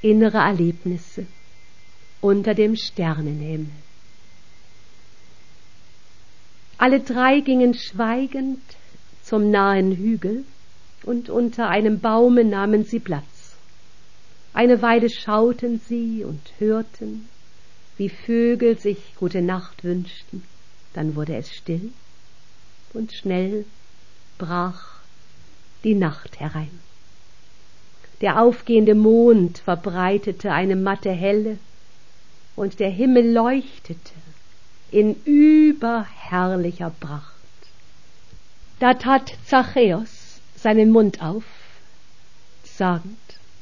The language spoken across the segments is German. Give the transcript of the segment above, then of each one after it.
innere Erlebnisse unter dem Sternenhimmel. Alle drei gingen schweigend zum nahen Hügel, und unter einem Baume nahmen sie Platz. Eine Weile schauten sie und hörten, wie Vögel sich gute Nacht wünschten. Dann wurde es still, und schnell brach die Nacht herein. Der aufgehende Mond verbreitete eine matte Helle, und der Himmel leuchtete in überherrlicher Pracht. Da tat Zachäus seinen Mund auf, sagend: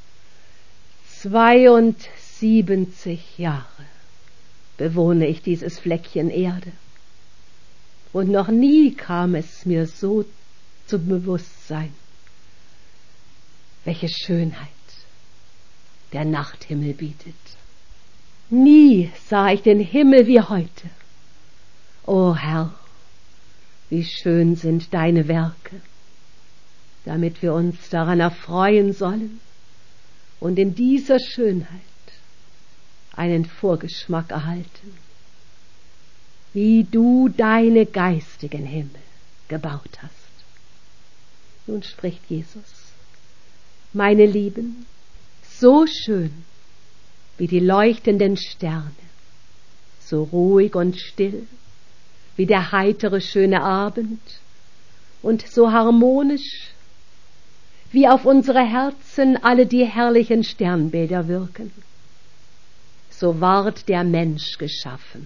72 Jahre bewohne ich dieses Fleckchen Erde, und noch nie kam es mir so zum Bewusstsein, welche Schönheit der Nachthimmel bietet. Nie sah ich den Himmel wie heute. O Herr, wie schön sind deine Werke, damit wir uns daran erfreuen sollen und in dieser Schönheit einen Vorgeschmack erhalten, wie du deine geistigen Himmel gebaut hast. Nun spricht Jesus: Meine Lieben, so schön wie die leuchtenden Sterne, so ruhig und still wie der heitere, schöne Abend, und so harmonisch, wie auf unsere Herzen alle die herrlichen Sternbilder wirken, so ward der Mensch geschaffen.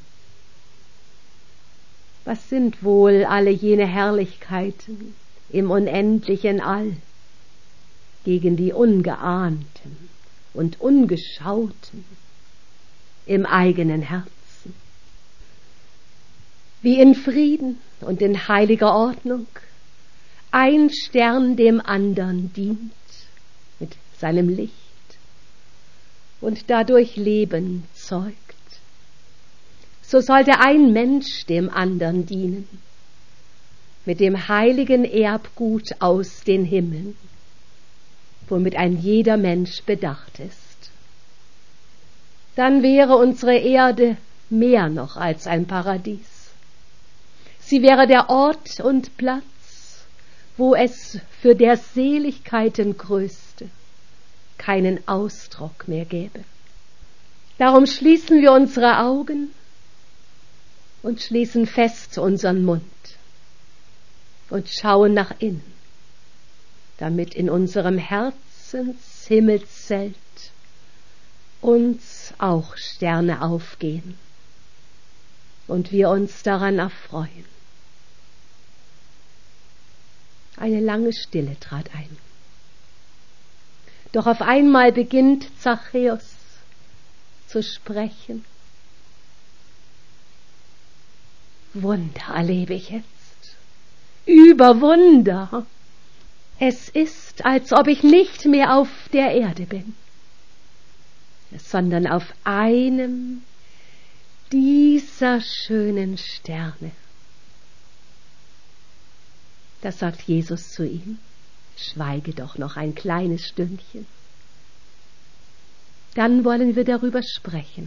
Was sind wohl alle jene Herrlichkeiten im unendlichen All gegen die ungeahnten und ungeschauten im eigenen Herzen? Wie in Frieden und in heiliger Ordnung ein Stern dem andern dient mit seinem Licht und dadurch Leben zeugt, so sollte ein Mensch dem andern dienen mit dem heiligen Erbgut aus den Himmeln, womit ein jeder Mensch bedacht ist. Dann wäre unsere Erde mehr noch als ein Paradies. Sie wäre der Ort und Platz, wo es für der Seligkeiten Größte keinen Ausdruck mehr gäbe. Darum schließen wir unsere Augen und schließen fest unseren Mund und schauen nach innen, damit in unserem Herzenshimmelszelt uns auch Sterne aufgehen und wir uns daran erfreuen. Eine lange Stille trat ein. Doch auf einmal beginnt Zachäus zu sprechen. Wunder erlebe ich jetzt. Über Wunder. Es ist, als ob ich nicht mehr auf der Erde bin, sondern auf einem dieser schönen Sterne. Da sagt Jesus zu ihm: Schweige doch noch ein kleines Stündchen. Dann wollen wir darüber sprechen.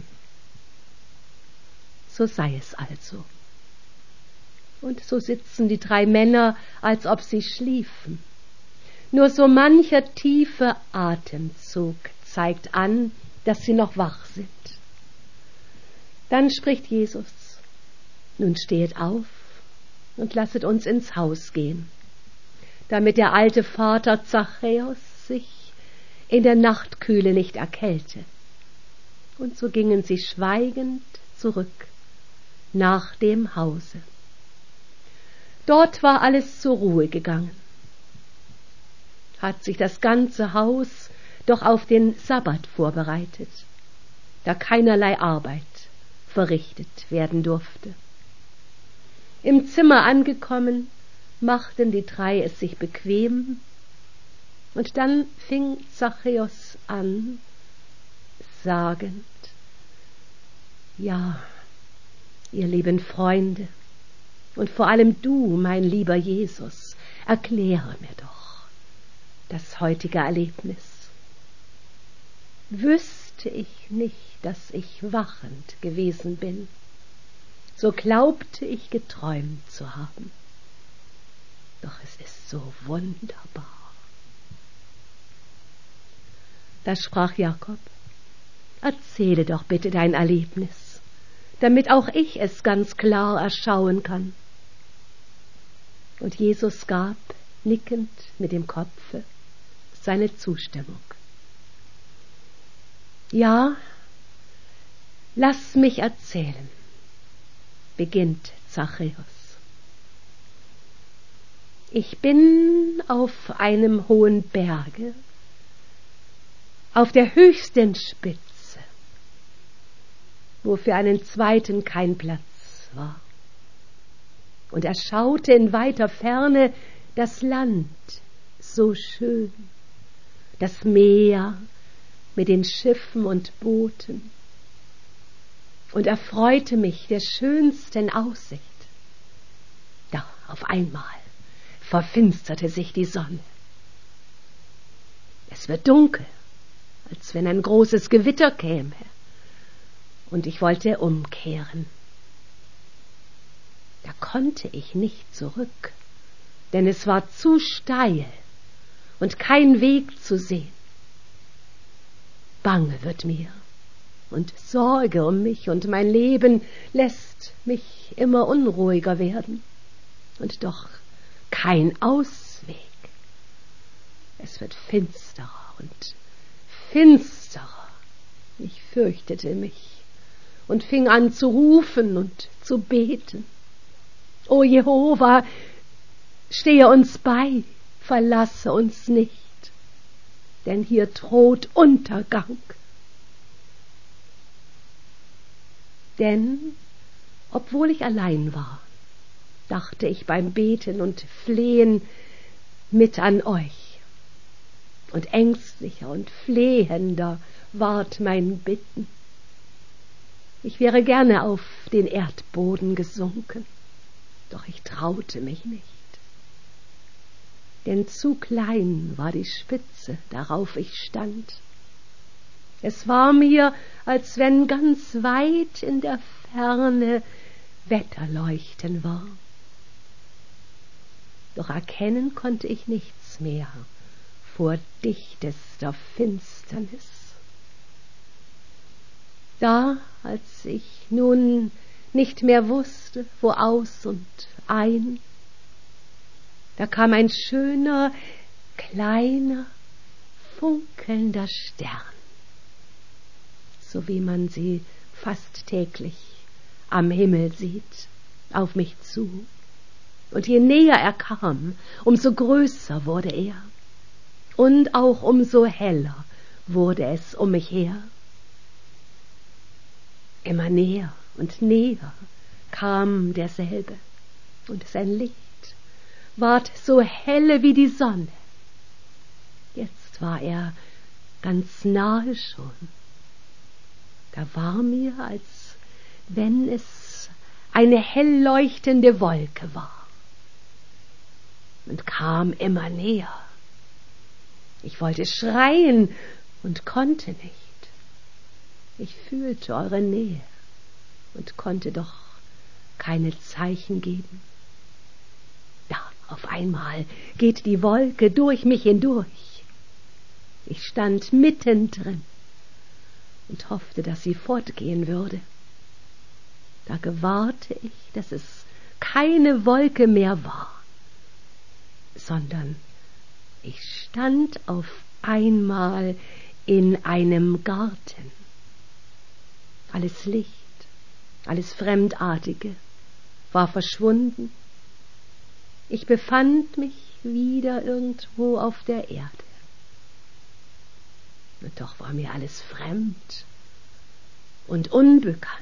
So sei es also. Und so sitzen die drei Männer, als ob sie schliefen. Nur so mancher tiefe Atemzug zeigt an, dass sie noch wach sind. Dann spricht Jesus: Nun stehet auf und lasset uns ins Haus gehen, damit der alte Vater Zachäus sich in der Nachtkühle nicht erkälte. Und so gingen sie schweigend zurück nach dem Hause. Dort war alles zur Ruhe gegangen. Hat sich das ganze Haus doch auf den Sabbat vorbereitet, da keinerlei Arbeit verrichtet werden durfte. Im Zimmer angekommen, machten die drei es sich bequem, und dann fing Zachäus an, sagend: Ja, ihr lieben Freunde, und vor allem du, mein lieber Jesus, erkläre mir doch das heutige Erlebnis. Wüsst glaubte ich nicht, dass ich wachend gewesen bin. So glaubte ich geträumt zu haben. Doch es ist so wunderbar. Da sprach Jakob: Erzähle doch bitte dein Erlebnis, damit auch ich es ganz klar erschauen kann. Und Jesus gab, nickend mit dem Kopfe, seine Zustimmung. Ja, lass mich erzählen, beginnt Zachäus. Ich bin auf einem hohen Berge, auf der höchsten Spitze, wo für einen zweiten kein Platz war. Und er schaute in weiter Ferne das Land, so schön, das Meer mit den Schiffen und Booten. Und erfreute mich der schönsten Aussicht. Da auf einmal verfinsterte sich die Sonne. Es wird dunkel, als wenn ein großes Gewitter käme. Und ich wollte umkehren. Da konnte ich nicht zurück, denn es war zu steil und kein Weg zu sehen. Bange wird mir und Sorge um mich, und mein Leben lässt mich immer unruhiger werden. Und doch kein Ausweg. Es wird finsterer und finsterer. Ich fürchtete mich und fing an zu rufen und zu beten. O Jehova, stehe uns bei, verlasse uns nicht, denn hier droht Untergang. Denn, obwohl ich allein war, dachte ich beim Beten und Flehen mit an euch. Und ängstlicher und flehender ward mein Bitten. Ich wäre gerne auf den Erdboden gesunken, doch ich traute mich nicht. Denn zu klein war die Spitze, darauf ich stand. Es war mir, als wenn ganz weit in der Ferne Wetterleuchten war. Doch erkennen konnte ich nichts mehr vor dichtester Finsternis. Da, als ich nun nicht mehr wusste, wo aus und ein, da kam ein schöner, kleiner, funkelnder Stern, so wie man sie fast täglich am Himmel sieht, auf mich zu. Und je näher er kam, umso größer wurde er, und auch umso heller wurde es um mich her. Immer näher und näher kam derselbe, und sein Licht ward so helle wie die Sonne. Jetzt war er ganz nahe schon. Da war mir, als wenn es eine hell leuchtende Wolke war, und kam immer näher. Ich wollte schreien und konnte nicht. Ich fühlte eure Nähe und konnte doch keine Zeichen geben. Da, auf einmal geht die Wolke durch mich hindurch. Ich stand mittendrin und hoffte, dass sie fortgehen würde. Da gewahrte ich, dass es keine Wolke mehr war, sondern ich stand auf einmal in einem Garten. Alles Licht, alles Fremdartige war verschwunden. Ich befand mich wieder irgendwo auf der Erde. Und doch war mir alles fremd und unbekannt.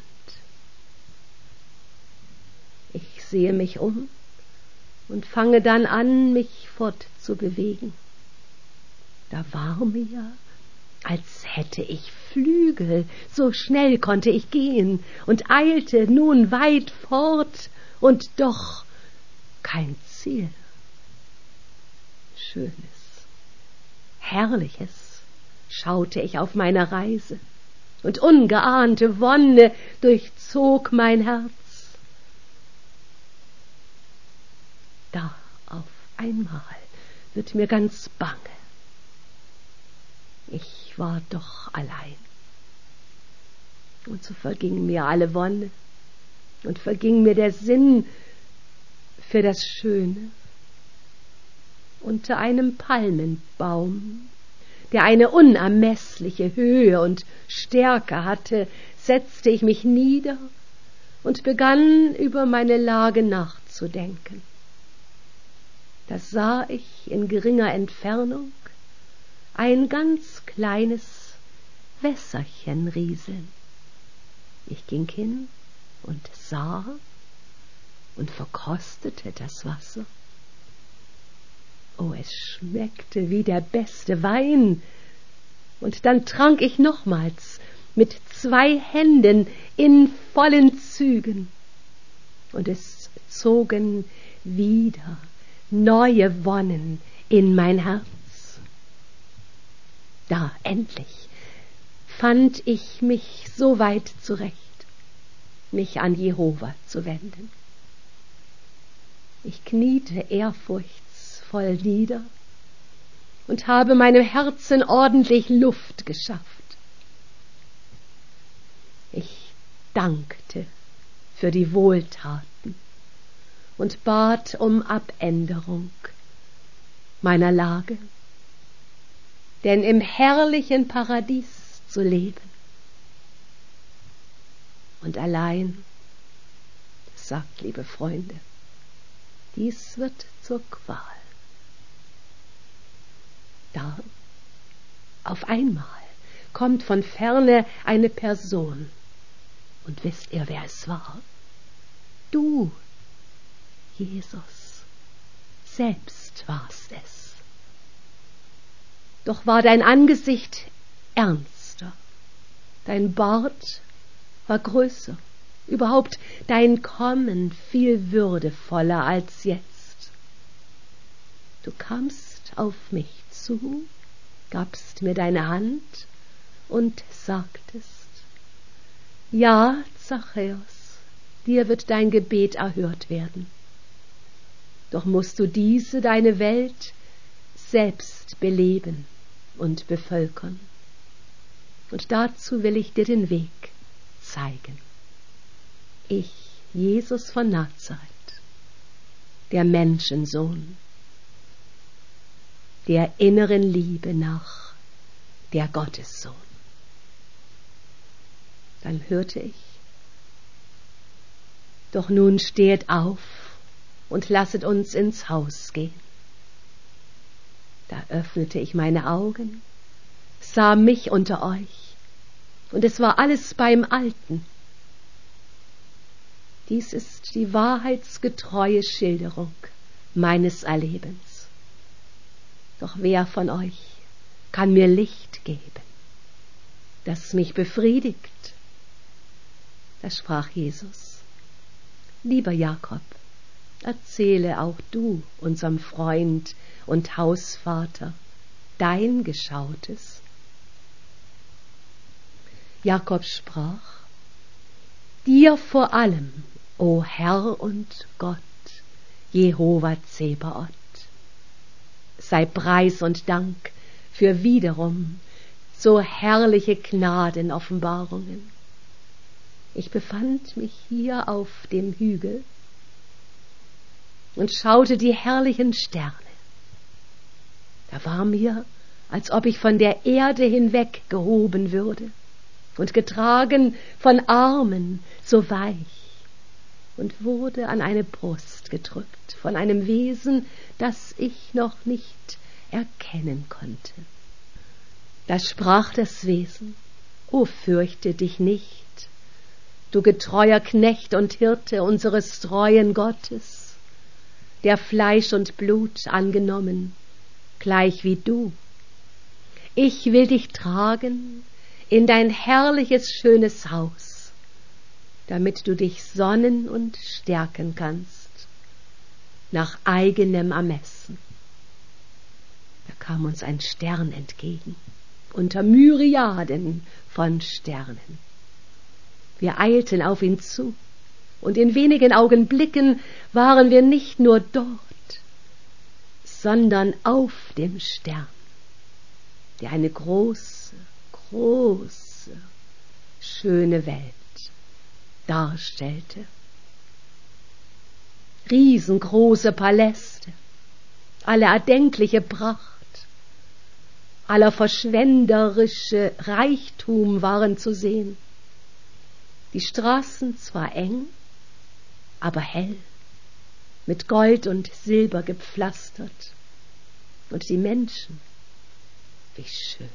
Ich sehe mich um und fange dann an, mich fortzubewegen. Da war mir, als hätte ich Flügel, so schnell konnte ich gehen und eilte nun weit fort und doch kein Ziel. Schönes, Herrliches schaute ich auf meiner Reise, und ungeahnte Wonne durchzog mein Herz. Da auf einmal wird mir ganz bange. Ich war doch allein. Und so verging mir alle Wonne und verging mir der Sinn für das Schöne. Unter einem Palmenbaum, der eine unermessliche Höhe und Stärke hatte, setzte ich mich nieder und begann über meine Lage nachzudenken. Da sah ich in geringer Entfernung ein ganz kleines Wässerchen rieseln. Ich ging hin und sah und verkostete das Wasser. Oh, es schmeckte wie der beste Wein. Und dann trank ich nochmals mit 2 Händen in vollen Zügen. Und es zogen wieder neue Wonnen in mein Herz. Da endlich fand ich mich so weit zurecht, mich an Jehova zu wenden. Ich kniete ehrfurchtsvoll nieder und habe meinem Herzen ordentlich Luft geschafft. Ich dankte für die Wohltaten und bat um Abänderung meiner Lage, denn im herrlichen Paradies zu leben und allein, sagt, liebe Freunde, dies wird zur Qual. Da, auf einmal, kommt von ferne eine Person. Und wisst ihr, wer es war? Du, Jesus, selbst warst es. Doch war dein Angesicht ernster, dein Bart war größer, überhaupt dein Kommen viel würdevoller als jetzt. Du kamst auf mich zu, gabst mir deine Hand und sagtest: Ja, Zachäus, dir wird dein Gebet erhört werden. Doch musst du diese, deine Welt, selbst beleben und bevölkern. Und dazu will ich dir den Weg zeigen. Ich, Jesus von Nazareth, der Menschensohn, der inneren Liebe nach, der Gottessohn. Dann hörte ich: Doch nun stehet auf und lasset uns ins Haus gehen. Da öffnete ich meine Augen, sah mich unter euch, und es war alles beim Alten. Dies ist die wahrheitsgetreue Schilderung meines Erlebens. Doch wer von euch kann mir Licht geben, das mich befriedigt? Da sprach Jesus: Lieber Jakob, erzähle auch du unserem Freund und Hausvater dein Geschautes. Jakob sprach: Dir vor allem, o Herr und Gott, Jehova Zebaoth, sei Preis und Dank für wiederum so herrliche Gnadenoffenbarungen. Ich befand mich hier auf dem Hügel und schaute die herrlichen Sterne. Da war mir, als ob ich von der Erde hinweg gehoben würde und getragen von Armen so weich, und wurde an eine Brust gedrückt von einem Wesen, das ich noch nicht erkennen konnte. Da sprach das Wesen: O fürchte dich nicht, du getreuer Knecht und Hirte unseres treuen Gottes, der Fleisch und Blut angenommen, gleich wie du. Ich will dich tragen in dein herrliches, schönes Haus, damit du dich sonnen und stärken kannst, nach eigenem Ermessen. Da kam uns ein Stern entgegen unter Myriaden von Sternen. Wir eilten auf ihn zu, und in wenigen Augenblicken waren wir nicht nur dort, sondern auf dem Stern, der eine große, große, schöne Welt darstellte. Riesengroße Paläste, alle erdenkliche Pracht, aller verschwenderische Reichtum waren zu sehen. Die Straßen zwar eng, aber hell, mit Gold und Silber gepflastert, und die Menschen, wie schön.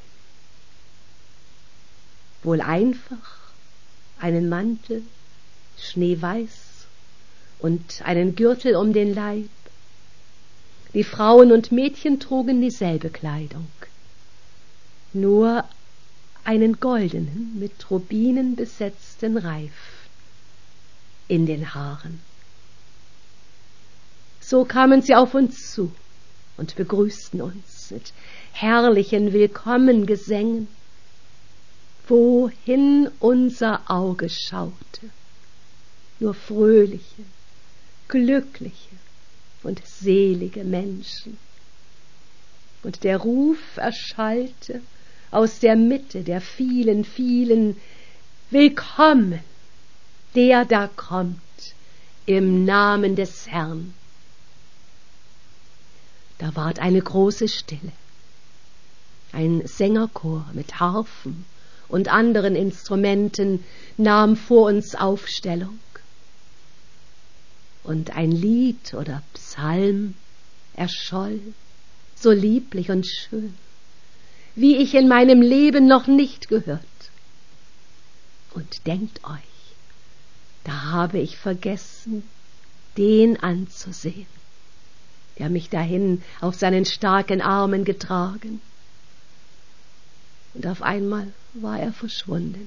Wohl einfach einen Mantel, schneeweiß, und einen Gürtel um den Leib. Die Frauen und Mädchen trugen dieselbe Kleidung, nur einen goldenen, mit Rubinen besetzten Reif in den Haaren. So kamen sie auf uns zu und begrüßten uns mit herrlichen Willkommengesängen, wohin unser Auge schaute. Nur fröhliche, glückliche und selige Menschen. Und der Ruf erschallte aus der Mitte der vielen, vielen: Willkommen, der da kommt, im Namen des Herrn. Da ward eine große Stille. Ein Sängerchor mit Harfen und anderen Instrumenten nahm vor uns Aufstellung. Und ein Lied oder Psalm erscholl, so lieblich und schön, wie ich in meinem Leben noch nicht gehört. Und denkt euch, da habe ich vergessen, den anzusehen, der mich dahin auf seinen starken Armen getragen. Und auf einmal war er verschwunden.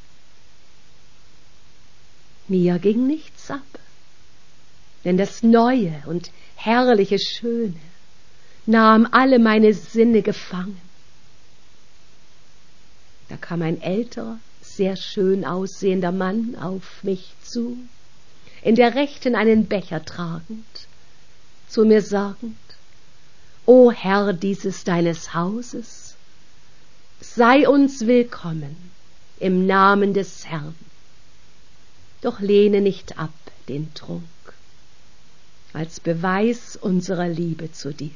Mir ging nichts ab, denn das Neue und herrliche Schöne nahm alle meine Sinne gefangen. Da kam ein älterer, sehr schön aussehender Mann auf mich zu, in der Rechten einen Becher tragend, zu mir sagend: O Herr dieses deines Hauses, sei uns willkommen im Namen des Herrn, doch lehne nicht ab den Trunk, als Beweis unserer Liebe zu dir.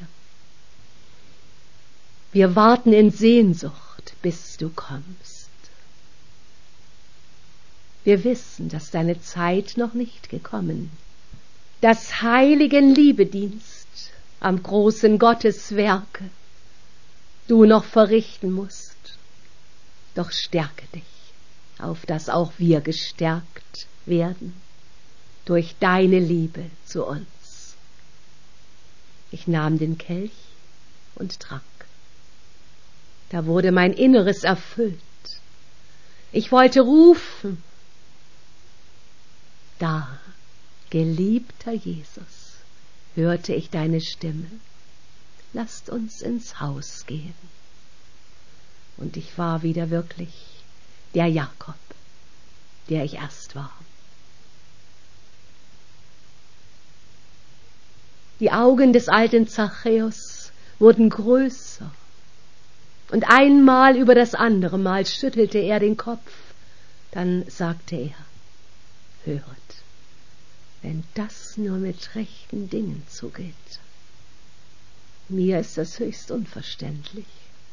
Wir warten in Sehnsucht, bis du kommst. Wir wissen, dass deine Zeit noch nicht gekommen, dass heiligen Liebedienst am großen Gotteswerke du noch verrichten musst. Doch stärke dich, auf dass auch wir gestärkt werden durch deine Liebe zu uns. Ich nahm den Kelch und trank. Da wurde mein Inneres erfüllt. Ich wollte rufen: Da, geliebter Jesus, hörte ich deine Stimme: Lasst uns ins Haus gehen. Und ich war wieder wirklich der Jakob, der ich erst war. Die Augen des alten Zachäus wurden größer, und einmal über das andere Mal schüttelte er den Kopf. Dann sagte er: Hört, wenn das nur mit rechten Dingen zugeht. Mir ist das höchst unverständlich.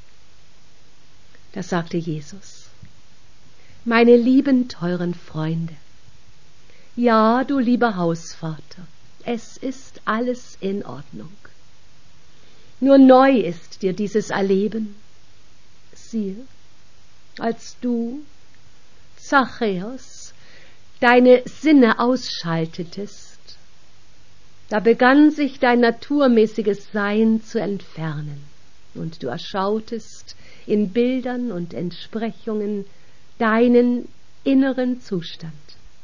Da sagte Jesus: Meine lieben, teuren Freunde, ja, du lieber Hausvater, es ist alles in Ordnung. Nur neu ist dir dieses Erleben. Siehe, als du, Zachäus, deine Sinne ausschaltetest, da begann sich dein naturmäßiges Sein zu entfernen, und du erschautest in Bildern und Entsprechungen deinen inneren Zustand.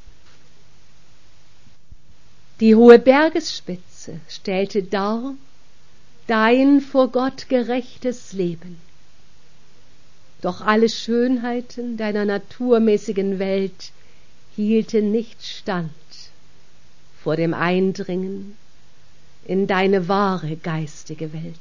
Die hohe Bergesspitze stellte dar dein vor Gott gerechtes Leben. Doch alle Schönheiten deiner naturmäßigen Welt hielten nicht stand vor dem Eindringen in deine wahre geistige Welt.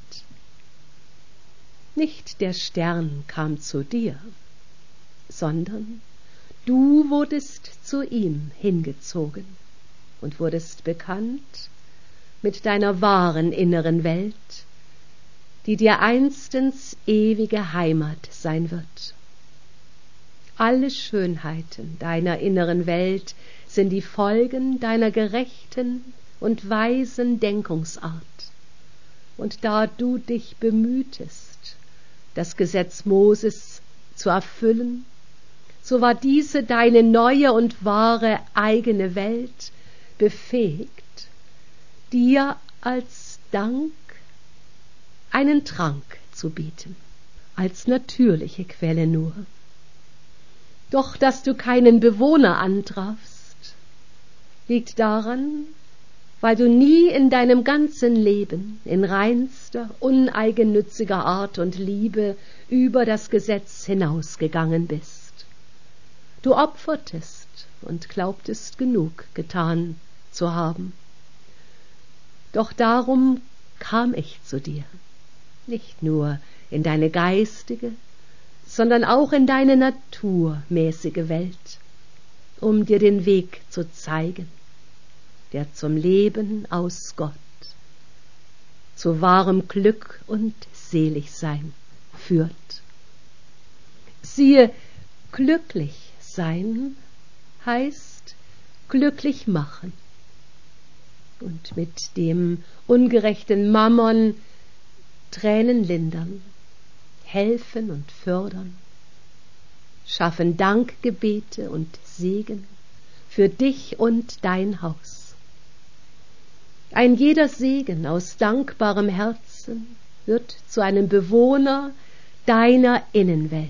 Nicht der Stern kam zu dir, sondern du wurdest zu ihm hingezogen und wurdest bekannt mit deiner wahren inneren Welt, die dir einstens ewige Heimat sein wird. Alle Schönheiten deiner inneren Welt sind die Folgen deiner gerechten und weisen Denkungsart. Und da du dich bemühtest, das Gesetz Moses zu erfüllen, so war diese deine neue und wahre eigene Welt befähigt, dir als Dank einen Trank zu bieten, als natürliche Quelle nur. Doch dass du keinen Bewohner antrafst, liegt daran, weil du nie in deinem ganzen Leben in reinster, uneigennütziger Art und Liebe über das Gesetz hinausgegangen bist. Du opfertest und glaubtest genug getan zu haben. Doch darum kam ich zu dir, nicht nur in deine geistige, sondern auch in deine naturmäßige Welt, um dir den Weg zu zeigen, der zum Leben aus Gott, zu wahrem Glück und Seligsein führt. Siehe, glücklich sein heißt glücklich machen und mit dem ungerechten Mammon Tränen lindern, helfen und fördern, schaffen Dankgebete und Segen für dich und dein Haus. Ein jeder Segen aus dankbarem Herzen wird zu einem Bewohner deiner Innenwelt,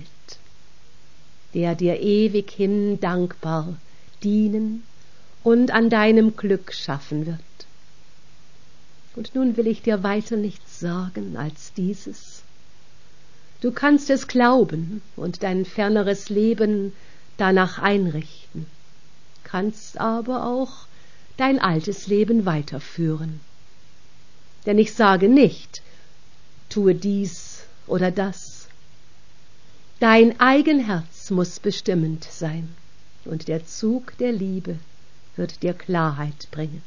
der dir ewig hin dankbar dienen und an deinem Glück schaffen wird. Und nun will ich dir weiter nichts sagen als dieses. Du kannst es glauben und dein ferneres Leben danach einrichten, kannst aber auch dein altes Leben weiterführen. Denn ich sage nicht, tue dies oder das. Dein Eigenherz muss bestimmend sein, und der Zug der Liebe wird dir Klarheit bringen.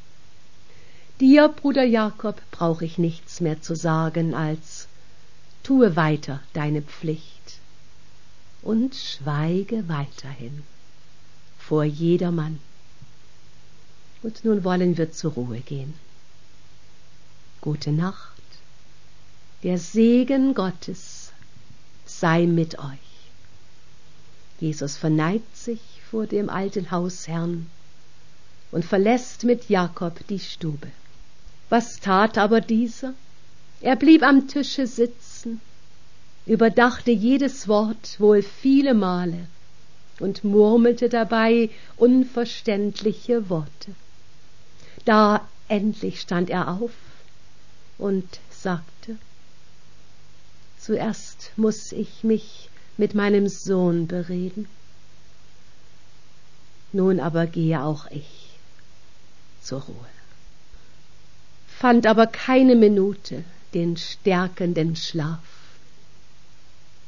Dir, Bruder Jakob, brauche ich nichts mehr zu sagen als: tue weiter deine Pflicht und schweige weiterhin vor jedermann. Und nun wollen wir zur Ruhe gehen. Gute Nacht. Der Segen Gottes sei mit euch. Jesus verneigt sich vor dem alten Hausherrn und verlässt mit Jakob die Stube. Was tat aber dieser? Er blieb am Tische sitzen, überdachte jedes Wort wohl viele Male und murmelte dabei unverständliche Worte. Da endlich stand er auf und sagte: Zuerst muß ich mich mit meinem Sohn bereden. Nun aber gehe auch ich zur Ruhe. Fand aber keine Minute den stärkenden Schlaf.